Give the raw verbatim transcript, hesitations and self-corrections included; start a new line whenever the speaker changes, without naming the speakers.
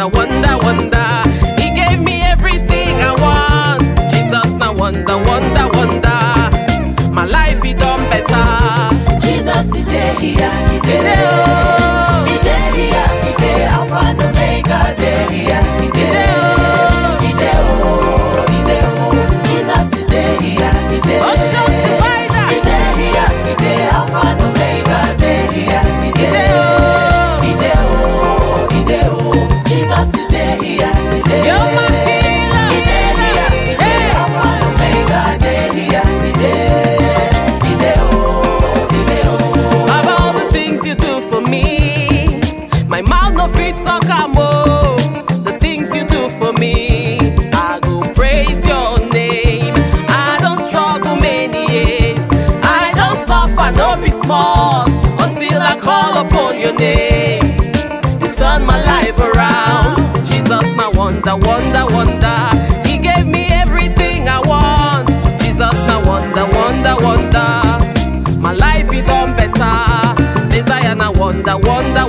wonder, wonder, wonder. He gave me everything I want. Jesus, now wonder, wonder, wonder. My life, he done better.
Jesus, he day here, he day oh, he day here, he day Alpha and Omega, day here, he day oh, he day oh, he day oh. Jesus, he day here, he day
oh, shout divider.
He day here, he day Alpha and Omega, day here, he day oh, he day oh, he day oh. Jesus, he day here, he day
You're my healer,
he day here, he day Alpha and Omega, day here, he day he day oh, he day oh.
Of all the things you do for me, my mouth no fit talk am oh. The things you do for me, I go praise your name. I don't struggle many years, I don't suffer no be small, until I call upon your name. You turn my life around. Jesus, my wonder, wonder, wonder. He gave me everything I want. Jesus, now wonder, wonder, wonder. My life, he done better. Desire, now wonder, wonder,